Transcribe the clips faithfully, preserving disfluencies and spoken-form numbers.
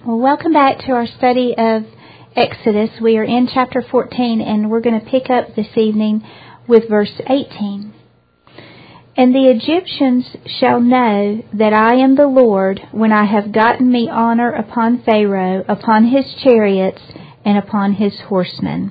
Well, welcome back to our study of Exodus. We are in chapter fourteen, and we're going to pick up this evening with verse eighteen. And the Egyptians shall know that I am the Lord when I have gotten me honor upon Pharaoh, upon his chariots, and upon his horsemen.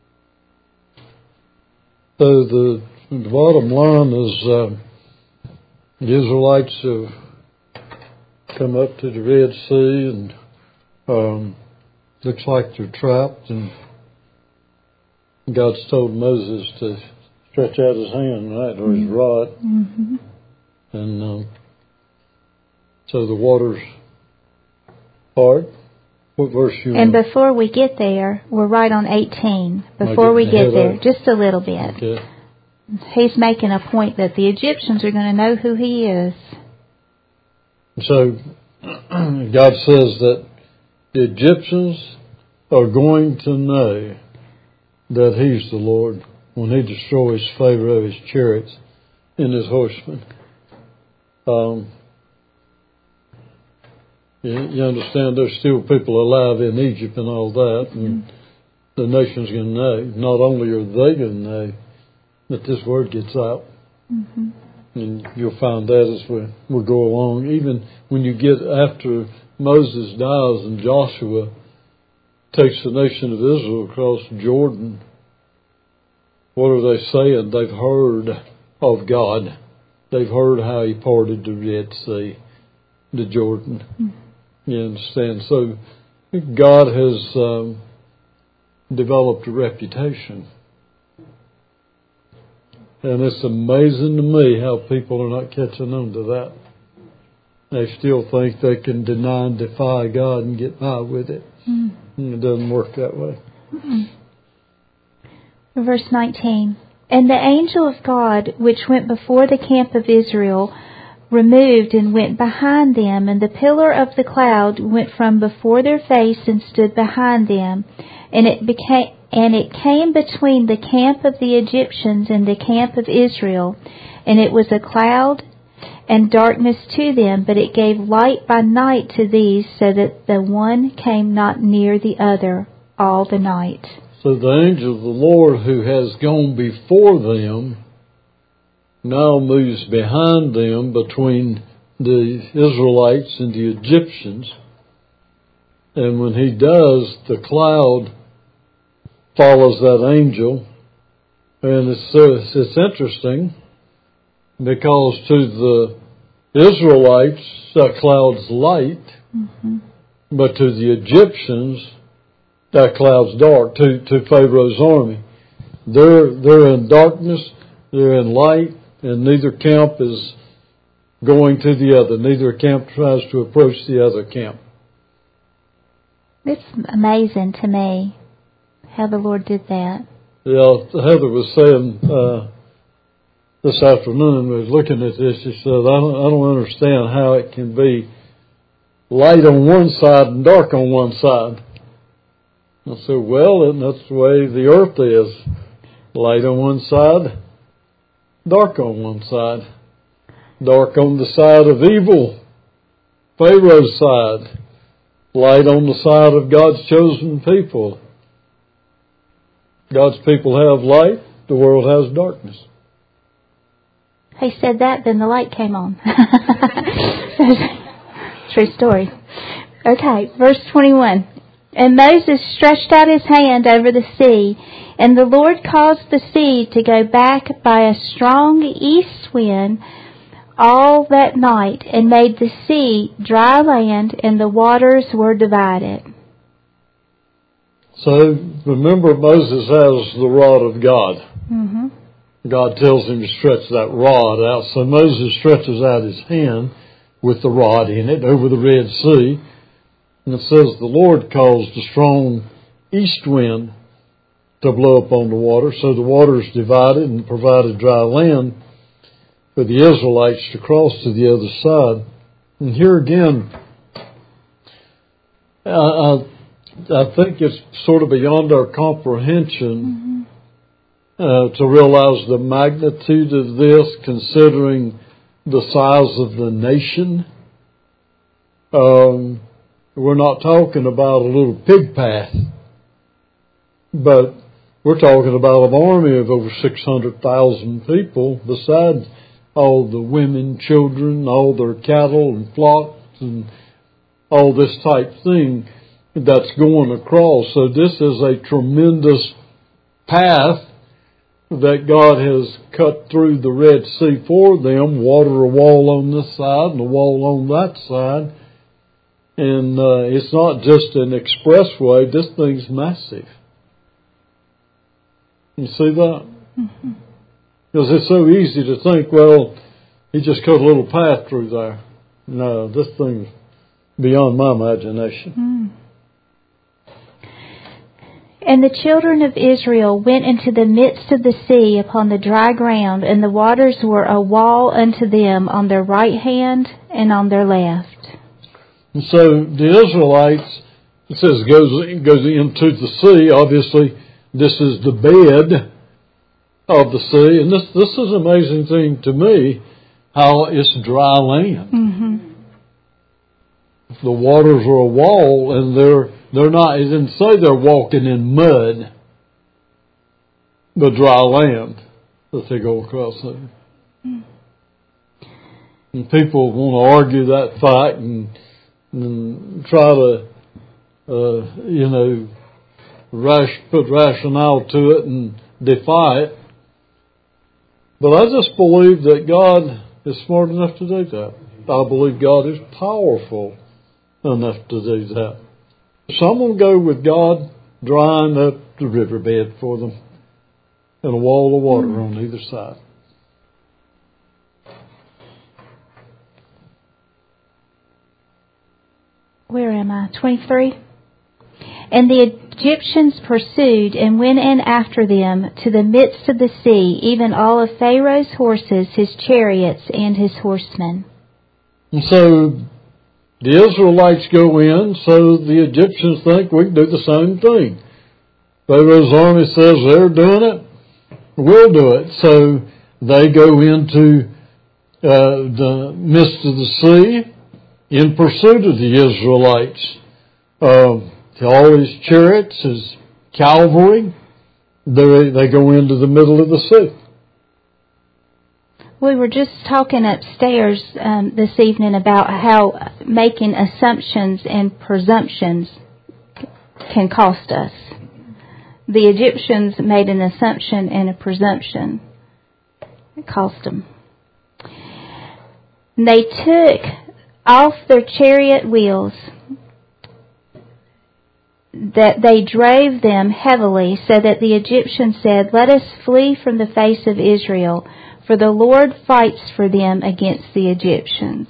So the, the bottom line is uh, the Israelites have come up to the Red Sea and um, looks like they're trapped, and God's told Moses to stretch out his hand, right, or his rod. Mm-hmm. And um, so the waters part. What verse you And want? before we get there, we're right on eighteen. Before we get there, just a little bit. Okay. He's making a point that the Egyptians are going to know who he is. So God says that the Egyptians are going to know that he's the Lord when he destroys Pharaoh, his chariots, and his horsemen. Um, you, you understand there's still people alive in Egypt and all that, and the nation's going to know. Not only are they going to know, but this word gets out. Mm-hmm. And you'll find that as we, we go along. Even when you get after Moses dies and Joshua takes the nation of Israel across Jordan, what are they saying? They've heard of God. They've heard how he parted the Red Sea, the Jordan. Mm-hmm. You understand? So God has um, developed a reputation. And it's amazing to me how people are not catching on to that. They still think they can deny and defy God and get by with it. Mm. And it doesn't work that way. Mm-mm. Verse nineteen. And the angel of God, which went before the camp of Israel, removed and went behind them, and the pillar of the cloud went from before their face and stood behind them, and it became and it came between the camp of the Egyptians and the camp of Israel, and it was a cloud and darkness to them, but it gave light by night to these, so that the one came not near the other all the night. So the angel of the Lord, who has gone before them, now moves behind them between the Israelites and the Egyptians. And when he does, the cloud follows that angel. And it's, it's, it's interesting because to the Israelites, that cloud's light, mm-hmm. but to the Egyptians, that cloud's dark. To, to Pharaoh's army, they're they're in darkness, they're in light, and neither camp is going to the other. Neither camp tries to approach the other camp. It's amazing to me how the Lord did that. Yeah, Heather was saying uh, this afternoon, we was looking at this, she said, I don't, I don't understand how it can be light on one side and dark on one side. I said, well, and that's the way the earth is. Light on one side, dark on one side. Dark on the side of evil, Pharaoh's side. Light on the side of God's chosen people. God's people have light, the world has darkness. He said that, then the light came on. True story. Okay, verse twenty-one. And Moses stretched out his hand over the sea, and the Lord caused the sea to go back by a strong east wind all that night, and made the sea dry land, and the waters were divided. So, remember, Moses has the rod of God. Mm-hmm. God tells him to stretch that rod out. So Moses stretches out his hand with the rod in it over the Red Sea. And it says the Lord caused a strong east wind to blow upon the water. So the waters divided and provided dry land for the Israelites to cross to the other side. And here again, I, I, I think it's sort of beyond our comprehension uh, to realize the magnitude of this, considering the size of the nation. Um, we're not talking about a little pig path, but we're talking about an army of over six hundred thousand people, besides all the women, children, all their cattle and flocks and all this type thing that's going across. So this is a tremendous path that God has cut through the Red Sea for them, water a wall on this side and a wall on that side. And uh, it's not just an expressway, this thing's massive. You see that? Mm-hmm. Because it's so easy to think, well, he just cut a little path through there. No, this thing's beyond my imagination. Mm. And the children of Israel went into the midst of the sea upon the dry ground, and the waters were a wall unto them on their right hand and on their left. And so the Israelites, it says, goes goes into the sea. Obviously, this is the bed of the sea, and this this is an amazing thing to me, how it's dry land. Mm-hmm. The waters are a wall, and they're they're not. It didn't say they're walking in mud, the dry land that they go across there. Mm. And people want to argue that fact and, and try to, uh, you know, rash, put rationale to it and defy it. But I just believe that God is smart enough to do that. I believe God is powerful enough to do that. Some will go with God drying up the riverbed for them and a wall of water mm. on either side. Where am I? twenty-three. And the Egyptians pursued and went in after them to the midst of the sea, even all of Pharaoh's horses, his chariots, and his horsemen. And so the Israelites go in, so the Egyptians think we can do the same thing. Pharaoh's army says they're doing it, we'll do it. So they go into uh, the midst of the sea in pursuit of the Israelites. Uh, all his chariots, his cavalry, they, they go into the middle of the sea. We were just talking upstairs um, this evening about how making assumptions and presumptions can cost us. The Egyptians made an assumption and a presumption. It cost them. They took off their chariot wheels, that they drave them heavily, so that the Egyptians said, "Let us flee from the face of Israel, for the Lord fights for them against the Egyptians."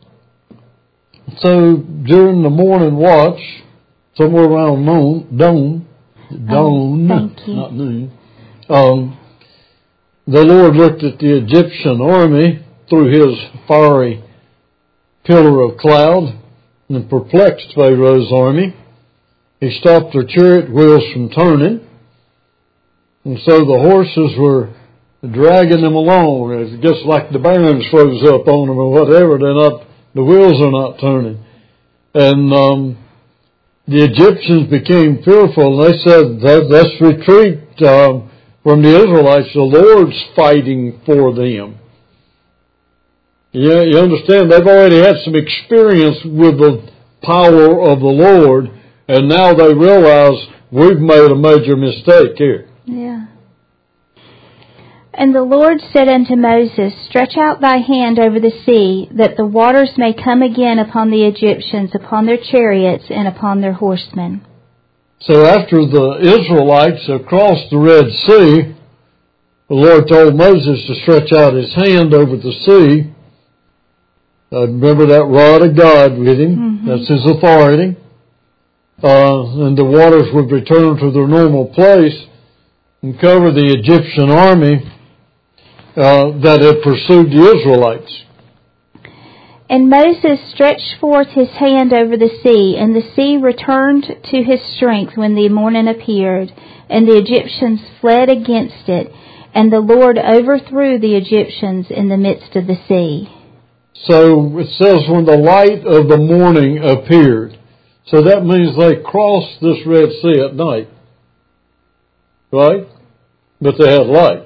So during the morning watch, somewhere around noon, dawn, dawn, oh, thank you. not noon, um, the Lord looked at the Egyptian army through his fiery pillar of cloud and perplexed Pharaoh's army. He stopped their chariot wheels from turning, and so the horses were dragging them along. It's just like the barns froze up on them or whatever. They're not, the wheels are not turning. And um, the Egyptians became fearful, and they said, let's retreat um, from the Israelites. The Lord's fighting for them. Yeah, you understand, they've already had some experience with the power of the Lord, and now they realize we've made a major mistake here. Yeah. And the Lord said unto Moses, "Stretch out thy hand over the sea, that the waters may come again upon the Egyptians, upon their chariots, and upon their horsemen." So after the Israelites have crossed the Red Sea, the Lord told Moses to stretch out his hand over the sea. Uh, remember that rod of God with him. Mm-hmm. That's his authority. Uh, and the waters would return to their normal place and cover the Egyptian army uh, that had pursued the Israelites. And Moses stretched forth his hand over the sea, and the sea returned to his strength when the morning appeared, and the Egyptians fled against it, and the Lord overthrew the Egyptians in the midst of the sea. So it says when the light of the morning appeared. So that means they crossed this Red Sea at night. Right? But they had light.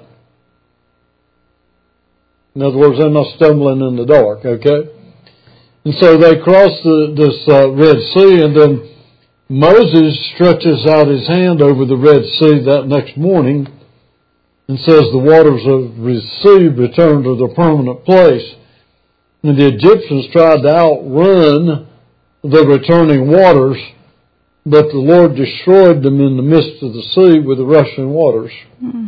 In other words, they're not stumbling in the dark, okay? And so they crossed the, this uh, Red Sea, and then Moses stretches out his hand over the Red Sea that next morning and says the waters of the sea return to their permanent place. And the Egyptians tried to outrun the returning waters, but the Lord destroyed them in the midst of the sea with the rushing waters. Mm.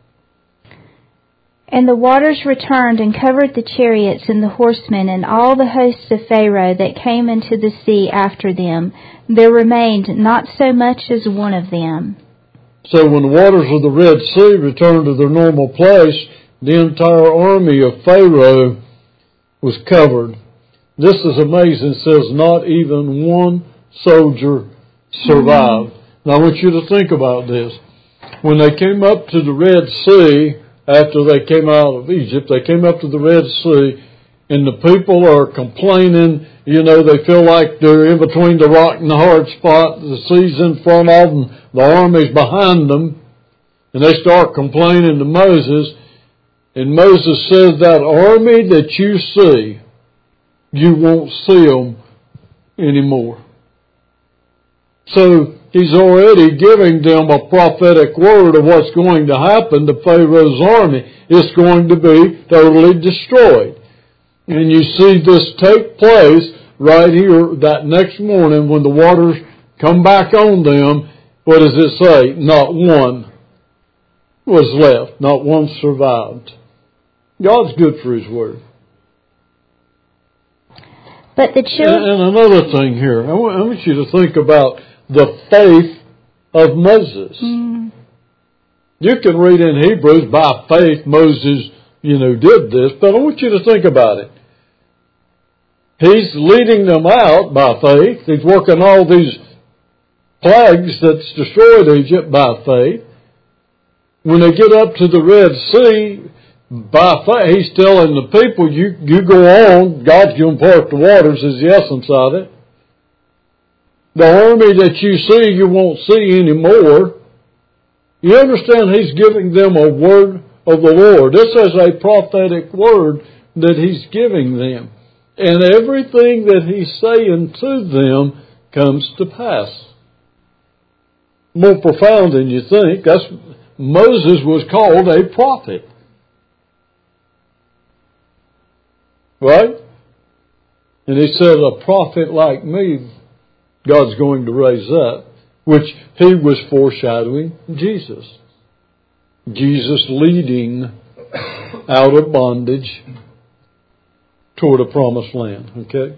And the waters returned and covered the chariots and the horsemen and all the hosts of Pharaoh that came into the sea after them. There remained not so much as one of them. So when the waters of the Red Sea returned to their normal place, the entire army of Pharaoh was covered. This is amazing. It says not even one soldier survived. Mm-hmm. Now I want you to think about this. When they came up to the Red Sea, after they came out of Egypt, they came up to the Red Sea, and the people are complaining. You know, they feel like they're in between the rock and the hard spot. The sea's in front of them, the army's behind them, and they start complaining to Moses. And Moses says, that army that you see, you won't see them anymore. So he's already giving them a prophetic word of what's going to happen to Pharaoh's army. It's going to be totally destroyed. And you see this take place right here that next morning when the waters come back on them. What does it say? Not one was left. Not one survived. God's good for His word. But the children... And, and another thing here. I want, I want you to think about the faith of Moses. Mm. You can read in Hebrews, by faith Moses, you know, did this, but I want you to think about it. He's leading them out by faith. He's working all these plagues that's destroyed Egypt by faith. When they get up to the Red Sea, by faith, he's telling the people, you, you go on, God's going to part the waters is the essence of it. The army that you see, you won't see anymore. You understand, he's giving them a word of the Lord. This is a prophetic word that he's giving them. And everything that he's saying to them comes to pass. More profound than you think. That's, Moses was called a prophet. Right? And he said, a prophet like me, God's going to raise up, which he was foreshadowing Jesus. Jesus leading out of bondage toward a promised land. Okay?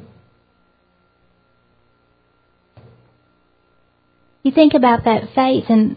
You think about that faith, and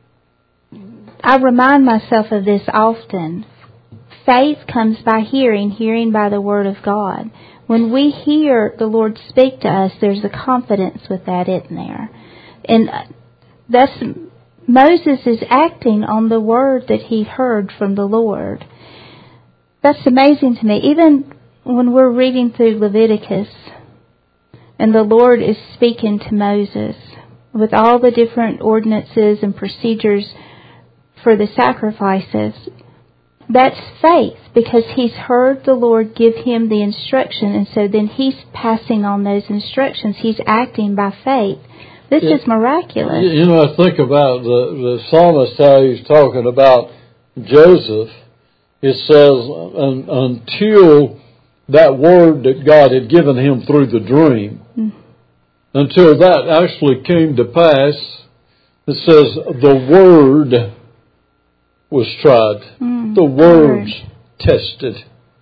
I remind myself of this often. Faith comes by hearing, hearing by the Word of God. When we hear the Lord speak to us, there's a confidence with that in there. And thus, Moses is acting on the word that he heard from the Lord. That's amazing to me. Even when we're reading through Leviticus, and the Lord is speaking to Moses with all the different ordinances and procedures for the sacrifices, that's faith, because he's heard the Lord give him the instruction, and so then he's passing on those instructions. He's acting by faith. This it, is miraculous. You know, I think about the, the psalmist, how he's talking about Joseph. It says, until that word that God had given him through the dream, mm. until that actually came to pass, it says, the word was tried. Mm, the words word. tested.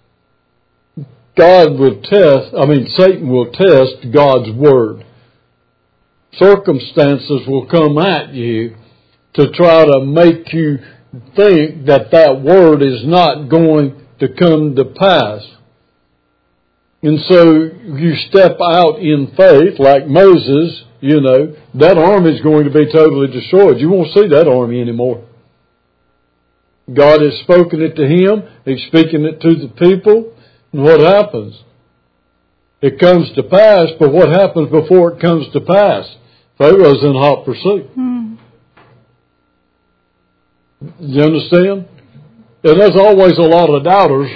God will test, I mean, Satan will test God's word. Circumstances will come at you to try to make you think that that word is not going to come to pass. And so you step out in faith, like Moses, you know, that army is going to be totally destroyed. You won't see that army anymore. God has spoken it to him. He's speaking it to the people. And what happens? it comes to pass, but what happens before it comes to pass? Pharaoh's in hot pursuit. Hmm. You understand? And there's always a lot of doubters.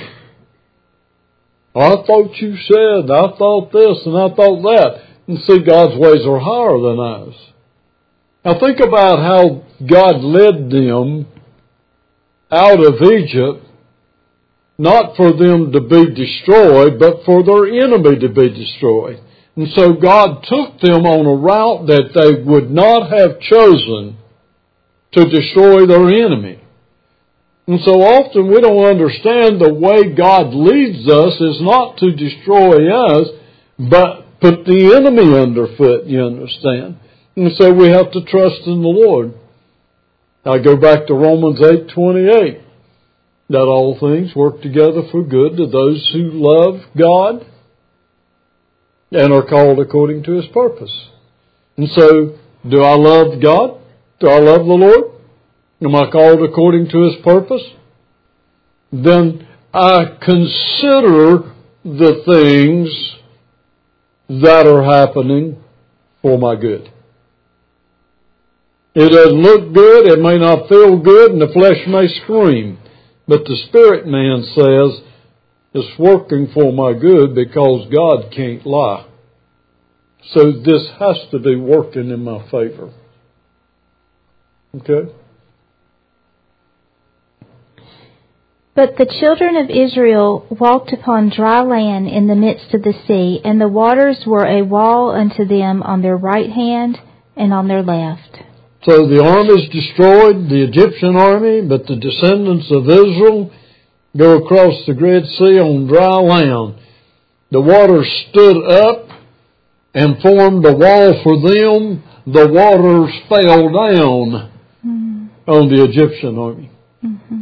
I thought you said, I thought this, and I thought that. And see, God's ways are higher than ours. Now think about how God led them out of Egypt, not for them to be destroyed, but for their enemy to be destroyed. And so God took them on a route that they would not have chosen to destroy their enemy. And so often we don't understand the way God leads us is not to destroy us, but put the enemy underfoot, you understand? And so we have to trust in the Lord. I go back to Romans eight twenty-eight, that all things work together for good to those who love God and are called according to His purpose. And so, do I love God? Do I love the Lord? Am I called according to His purpose? Then I consider the things that are happening for my good. It doesn't look good, it may not feel good, and the flesh may scream. But the spirit man says, it's working for my good because God can't lie. So this has to be working in my favor. Okay? But the children of Israel walked upon dry land in the midst of the sea, and the waters were a wall unto them on their right hand and on their left. So the army is destroyed, the Egyptian army, but the descendants of Israel go across the Red Sea on dry land. The waters stood up and formed a wall for them. The waters fell down mm-hmm. on the Egyptian army. Mm-hmm.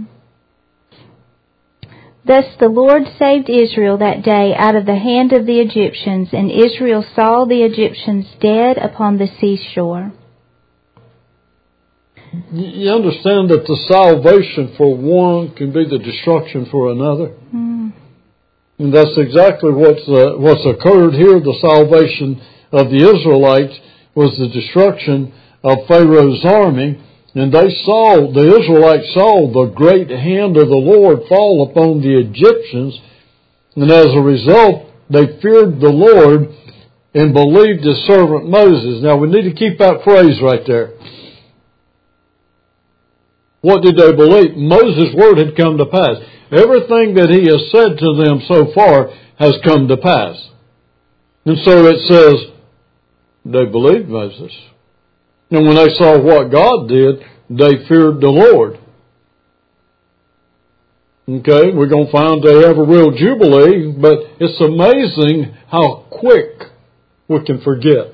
Thus the Lord saved Israel that day out of the hand of the Egyptians, and Israel saw the Egyptians dead upon the seashore. You understand that the salvation for one can be the destruction for another? Mm. And that's exactly what's, uh, what's occurred here. The salvation of the Israelites was the destruction of Pharaoh's army. And they saw, the Israelites saw the great hand of the Lord fall upon the Egyptians. And as a result, they feared the Lord and believed His servant Moses. Now we need to keep that phrase right there. What did they believe? Moses' word had come to pass. Everything that he has said to them so far has come to pass. And so it says, they believed Moses. And when they saw what God did, they feared the Lord. Okay, we're going to find they have a real jubilee, but it's amazing how quick we can forget.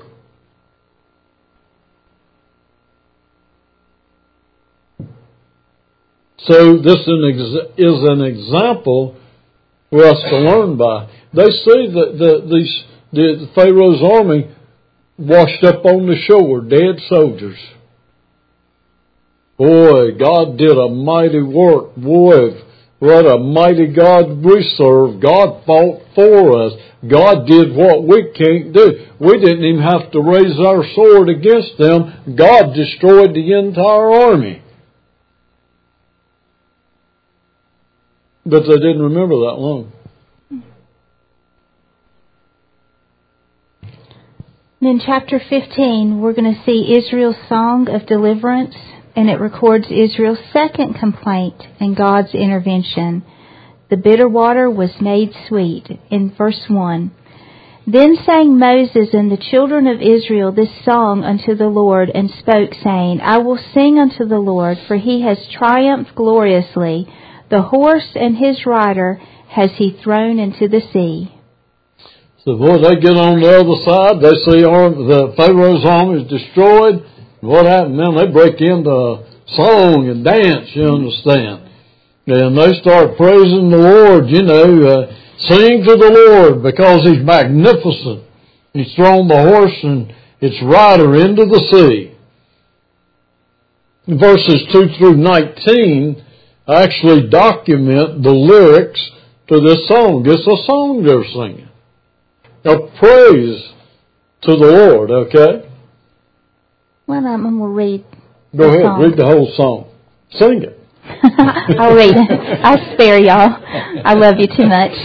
So this is an example for us to learn by. They see that the, these, the Pharaoh's army washed up on the shore, dead soldiers. Boy, God did a mighty work. Boy, what a mighty God we serve. God fought for us. God did what we can't do. We didn't even have to raise our sword against them. God destroyed the entire army. But they didn't remember that long. In chapter fifteen, we're going to see Israel's song of deliverance, and it records Israel's second complaint and God's intervention. The bitter water was made sweet, in verse one. Then sang Moses and the children of Israel this song unto the Lord, and spoke, saying, I will sing unto the Lord, for He has triumphed gloriously. The horse and his rider has He thrown into the sea. So, boy, they get on the other side. They see arm, the Pharaoh's army is destroyed. What happened? Man, they break into song and dance, you understand. And they start praising the Lord, you know, uh, sing to the Lord because He's magnificent. He's thrown the horse and its rider into the sea. Verses two through nineteen actually document the lyrics to this song. It's a song they're singing. of praise to the Lord, okay? Well, I'm going to read. Go ahead, song. read the whole song. Sing it. I'll read it. I'll spare y'all. I love you too much.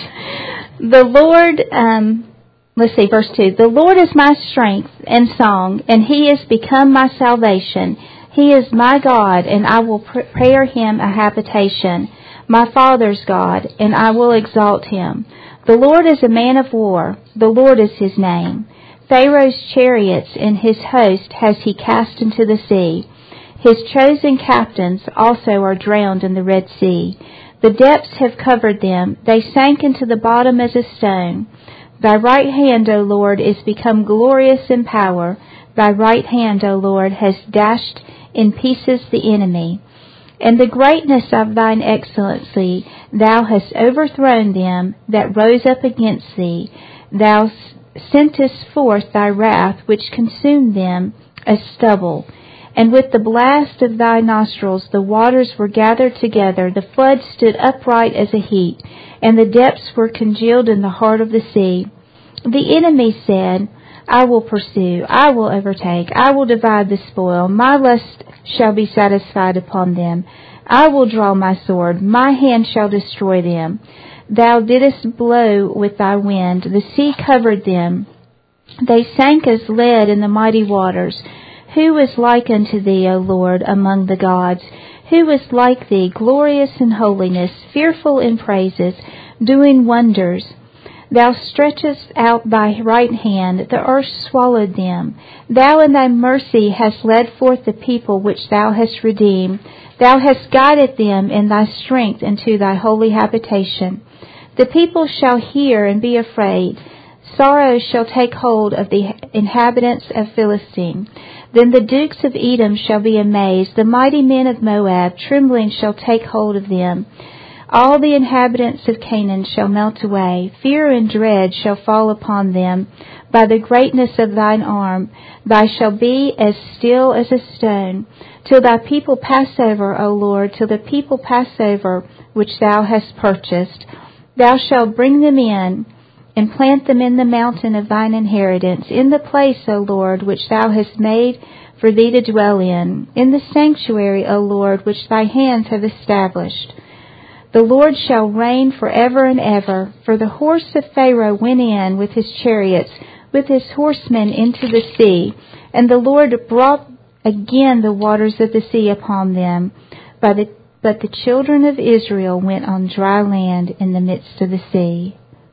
The Lord, um, let's see, verse two. The Lord is my strength and song, and He has become my salvation. He is my God, and I will prepare Him a habitation. My Father's God, and I will exalt Him. The Lord is a man of war. The Lord is His name. Pharaoh's chariots and his host has He cast into the sea. His chosen captains also are drowned in the Red Sea. The depths have covered them. They sank into the bottom as a stone. Thy right hand, O Lord, is become glorious in power. Thy right hand, O Lord, has dashed in pieces the enemy. And the greatness of thine excellency, thou hast overthrown them that rose up against thee. Thou sentest forth thy wrath, which consumed them as stubble. And with the blast of thy nostrils the waters were gathered together, the flood stood upright as a heap, and the depths were congealed in the heart of the sea. The enemy said, I will pursue, I will overtake, I will divide the spoil, my lust shall be satisfied upon them. I will draw my sword, my hand shall destroy them. Thou didst blow with thy wind, the sea covered them. They sank as lead in the mighty waters. Who is like unto thee, O Lord, among the gods? Who is like thee, glorious in holiness, fearful in praises, doing wonders? Thou stretchest out thy right hand, the earth swallowed them. Thou in thy mercy hast led forth the people which thou hast redeemed. Thou hast guided them in thy strength into thy holy habitation. The people shall hear and be afraid. Sorrow shall take hold of the inhabitants of Philistine. Then the dukes of Edom shall be amazed. The mighty men of Moab, trembling, shall take hold of them. All the inhabitants of Canaan shall melt away. Fear and dread shall fall upon them. By the greatness of thine arm, thou shalt be as still as a stone, till thy people pass over, O Lord, till the people pass over which thou hast purchased. Thou shalt bring them in, and plant them in the mountain of thine inheritance, in the place, O Lord, which thou hast made for thee to dwell in, in the sanctuary, O Lord, which thy hands have established. The Lord shall reign forever and ever, for the horse of Pharaoh went in with his chariots, with his horsemen into the sea, and the Lord brought again the waters of the sea upon them. But the, but the children of Israel went on dry land in the midst of the sea.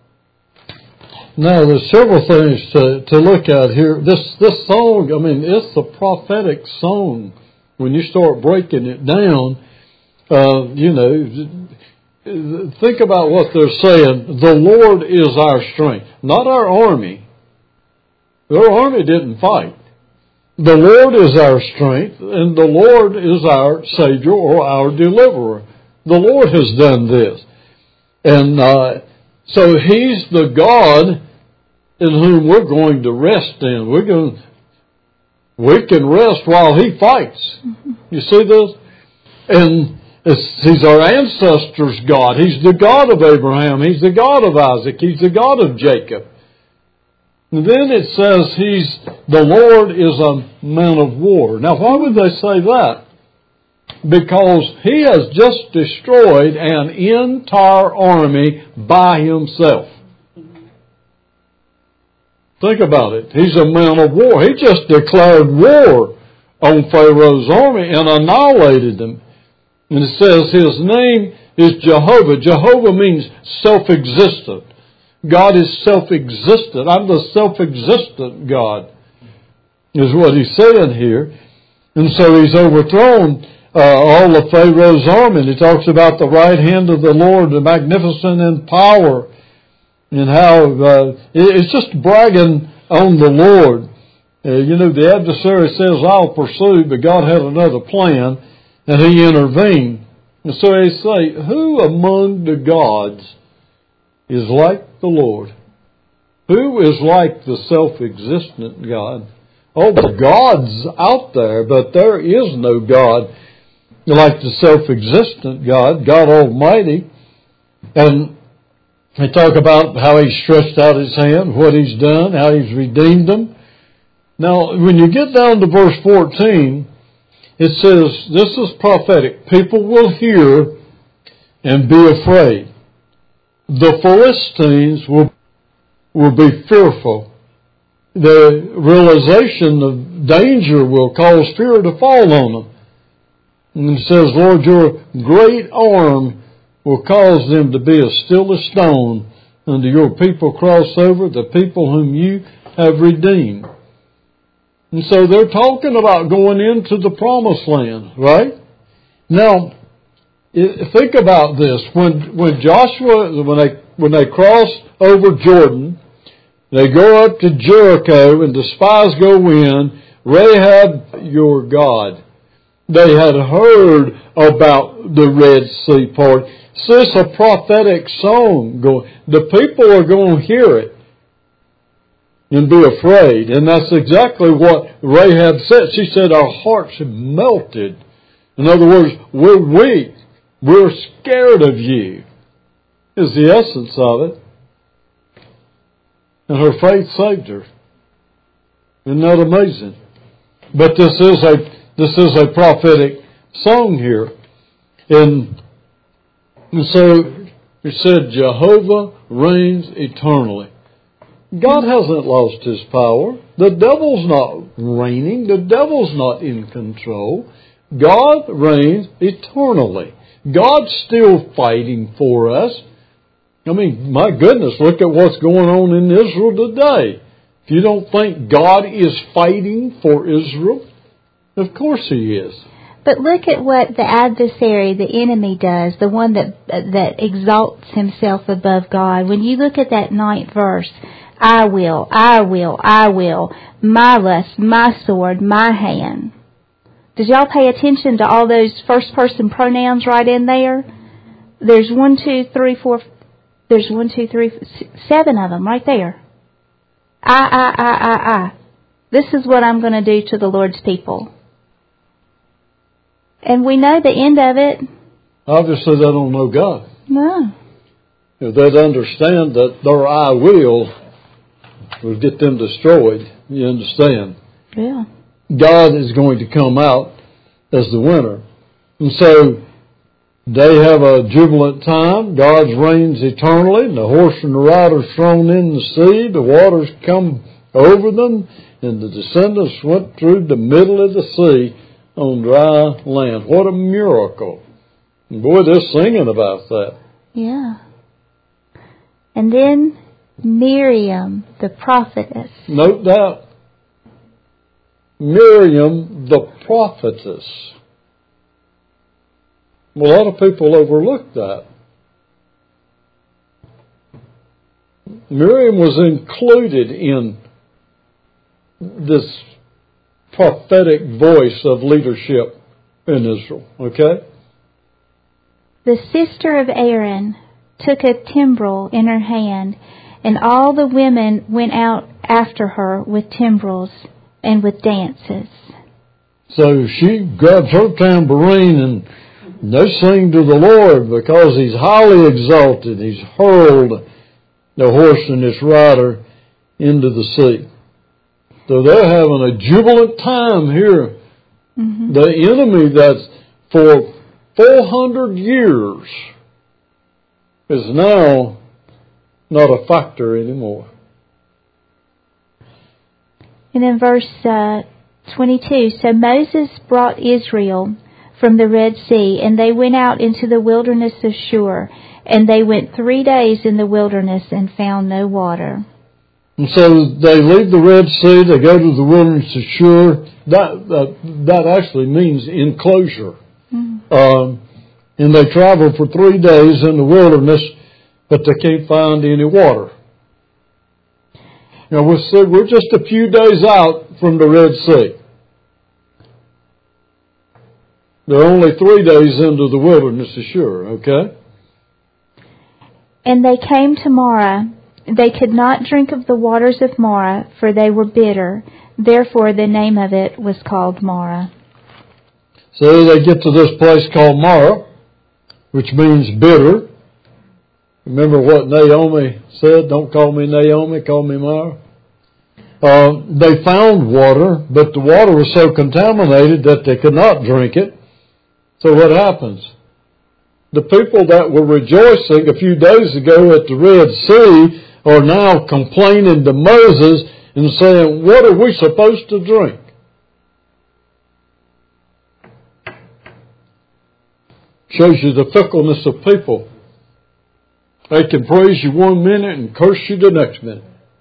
Now, there's several things to, to look at here. This this song, I mean, it's a prophetic song. When you start breaking it down, uh, you know, think about what they're saying. The Lord is our strength, not our army. Their army didn't fight. The Lord is our strength, and the Lord is our Savior or our deliverer. The Lord has done this. And uh, so He's the God in whom we're going to rest in. We're going, we can rest while He fights. You see this? And He's our ancestors' God. He's the God of Abraham. He's the God of Isaac. He's the God of Jacob. And then it says He's, the Lord is a man of war. Now, why would they say that? Because He has just destroyed an entire army by Himself. Think about it. He's a man of war. He just declared war on Pharaoh's army and annihilated them. And it says His name is Jehovah. Jehovah means self-existent. God is self-existent. I'm the self-existent God, is what He's saying here. And so He's overthrown uh, all of Pharaoh's army. And He talks about the right hand of the Lord, the magnificent in power, and how uh, it's just bragging on the Lord. Uh, you know, the adversary says, I'll pursue, but God had another plan, and He intervened. And so they say, who among the gods is like the Lord? Who is like the self-existent God? Oh, the God's out there, but there is no God like the self-existent God, God Almighty. And They talk about how He stretched out His hand, what He's done, how He's redeemed them. Now, when you get down to verse fourteen, it says, this is prophetic. People will hear and be afraid. The Philistines will, will be fearful. The realization of danger will cause fear to fall on them. And it says, Lord, your great arm will cause them to be as still as stone until your people cross over, the people whom you have redeemed. And so they're talking about going into the promised land, right? Now, think about this. When when Joshua, when they when they cross over Jordan, they go up to Jericho, and the spies go in. Rahab, your God. They had heard about the Red Sea part. So it's a prophetic song going. The people are going to hear it and be afraid. And that's exactly what Rahab said. She said, our hearts have melted. In other words, we're weak. We're scared of you, is the essence of it. And her faith saved her. Isn't that amazing? But this is a this is a prophetic song here. And, and so it said, Jehovah reigns eternally. God hasn't lost His power. The devil's not reigning. The devil's not in control. God reigns eternally. God's still fighting for us. I mean, my goodness, look at what's going on in Israel today. If you don't think God is fighting for Israel, of course He is. But look at what the adversary, the enemy, does, the one that that exalts himself above God. When you look at that ninth verse, I will, I will, I will, my lust, my sword, my hand. Did y'all pay attention to all those first-person pronouns right in there? There's one, two, three, four, there's one, two, three, seven of them right there. I, I, I, I, I. This is what I'm going to do to the Lord's people. And we know the end of it. Obviously, they don't know God. No. If they'd understand that their I will will get them destroyed, you understand? Yeah. God is going to come out as the winner. And so they have a jubilant time. God reigns eternally. And the horse and the rider thrown in the sea. The waters come over them. And the descendants went through the middle of the sea on dry land. What a miracle. And boy, they're singing about that. Yeah. And then Miriam, the prophetess. Note that. Miriam, the prophetess. A lot of people overlook that. Miriam was included in this prophetic voice of leadership in Israel. Okay? The sister of Aaron took a timbrel in her hand, and all the women went out after her with timbrels and with dances. So she grabs her tambourine and they sing to the Lord because He's highly exalted. He's hurled the horse and its rider into the sea. So they're having a jubilant time here. Mm-hmm. The enemy that's for four hundred years is now not a factor anymore. And in verse uh, twenty-two, so Moses brought Israel from the Red Sea, and they went out into the wilderness of Shur, and they went three days in the wilderness and found no water. And so they leave the Red Sea, they go to the wilderness of Shur. That, that, that actually means enclosure. Mm-hmm. Um, and they travel for three days in the wilderness, but they can't find any water. Now, we're, so we're just a few days out from the Red Sea. They're only three days into the wilderness of Shur, okay? And they came to Marah. They could not drink of the waters of Marah, for they were bitter. Therefore, the name of it was called Marah. So they get to this place called Marah, which means bitter. Remember what Naomi said? Don't call me Naomi, call me Mara. Uh, they found water, but the water was so contaminated that they could not drink it. So what happens? The people that were rejoicing a few days ago at the Red Sea are now complaining to Moses and saying, what are we supposed to drink? Shows you the fickleness of people. They can praise you one minute and curse you the next minute.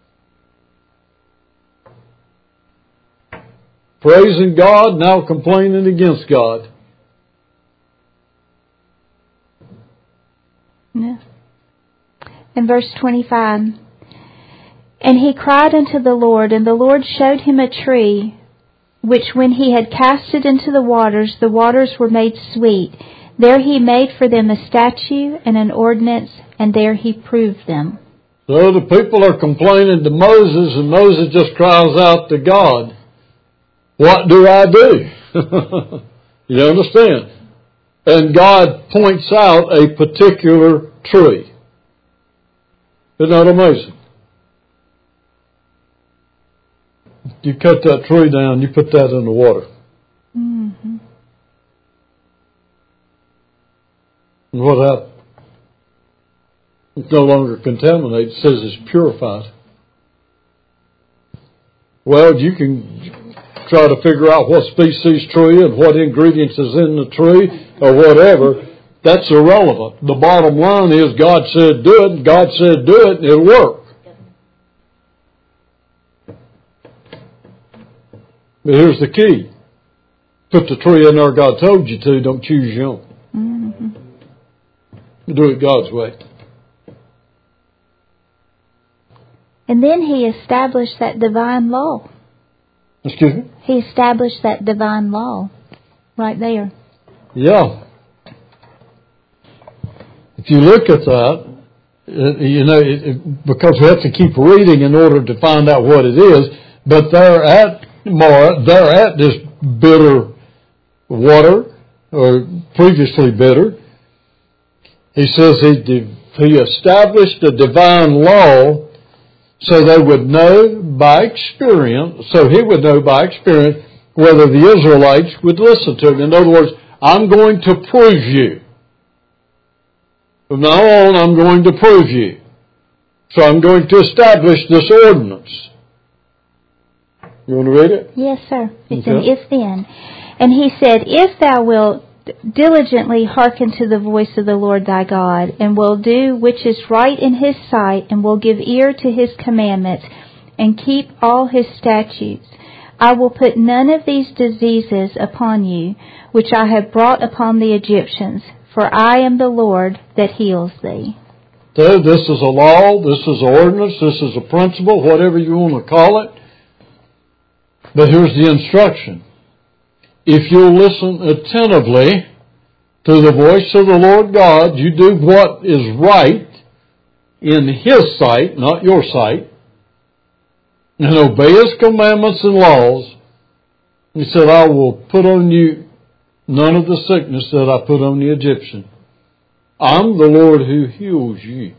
Praising God, now complaining against God. Yeah. In verse twenty-five, and he cried unto the Lord, and the Lord showed him a tree, which when he had cast it into the waters, the waters were made sweet. There he made for them a statute and an ordinance, and there he proved them. So the people are complaining to Moses, and Moses just cries out to God, what do I do? You understand? And God points out a particular tree. Isn't that amazing? You cut that tree down, you put that in the water. Mm-hmm. And what happened? It's no longer contaminated. It says it's purified. Well, you can try to figure out what species tree and what ingredients is in the tree or whatever. That's irrelevant. The bottom line is God said do it, and God said do it, and it'll work. But here's the key. Put the tree in there God told you to. Don't choose your own. Mm-hmm. Do it God's way. And then he established that divine law. Excuse me? He established that divine law right there. Yeah. If you look at that, you know, it, it, because we have to keep reading in order to find out what it is, but they're at Mara, they're at this bitter water, or previously bitter. He says he, he established a divine law so they would know by experience, so he would know by experience whether the Israelites would listen to him. In other words, I'm going to prove you. From now on, I'm going to prove you. So I'm going to establish this ordinance. You want to read it? Yes, sir. It's Okay. an if then. And he said, if thou wilt diligently hearken to the voice of the Lord thy God, and will do which is right in his sight, and will give ear to his commandments, and keep all his statutes, I will put none of these diseases upon you, which I have brought upon the Egyptians, for I am the Lord that heals thee. So this is a law, this is an ordinance, this is a principle, whatever you want to call it. But here's the instruction. If you'll listen attentively to the voice of the Lord God, you do what is right in His sight, not your sight, and obey His commandments and laws. He said, I will put on you none of the sickness that I put on the Egyptian. I'm the Lord who heals you.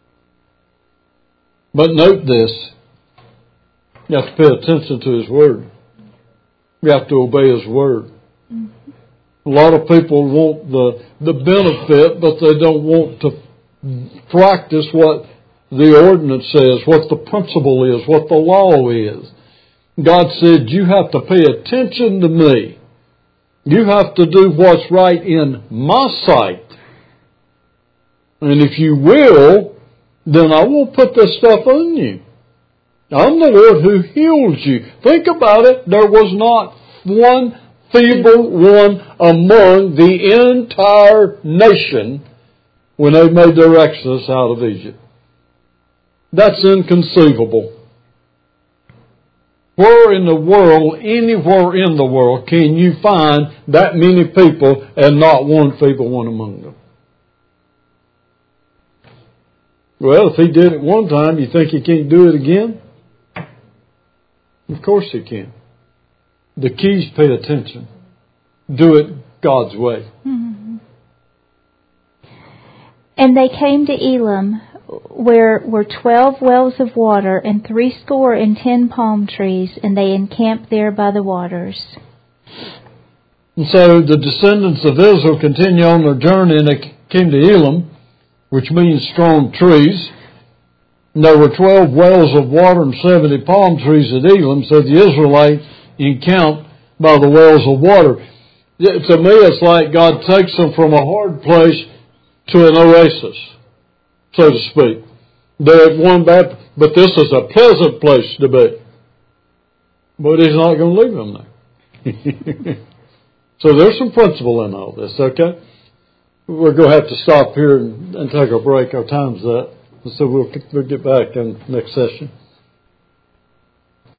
But note this. You have to pay attention to His Word. You have to obey His Word. Mm-hmm. A lot of people want the, the benefit, but they don't want to practice what the ordinance says, what the principle is, what the law is. God said, you have to pay attention to me. You have to do what's right in my sight. And if you will, then I will put this stuff on you. I'm the Lord who heals you. Think about it. There was not one feeble one among the entire nation when they made their exodus out of Egypt. That's inconceivable. Where in the world, anywhere in the world, can you find that many people and not one feeble one among them? Well, if He did it one time, you think He can't do it again? Of course He can. The key is pay attention. Do it God's way. Mm-hmm. And they came to Elim, where were twelve wells of water and threescore and ten palm trees, and they encamped there by the waters. And so the descendants of Israel continue on their journey, and they came to Elim, which means strong trees. And there were twelve wells of water and seventy palm trees at Elim, so the Israelites encamped by the wells of water. To me, it's like God takes them from a hard place to an oasis, so to speak. They're at one Baptist, but this is a pleasant place to be. But He's not going to leave them there. So there's some principle in all this, okay? We're going to have to stop here and, and take a break. Our time's up. So we'll, we'll get back in the next session.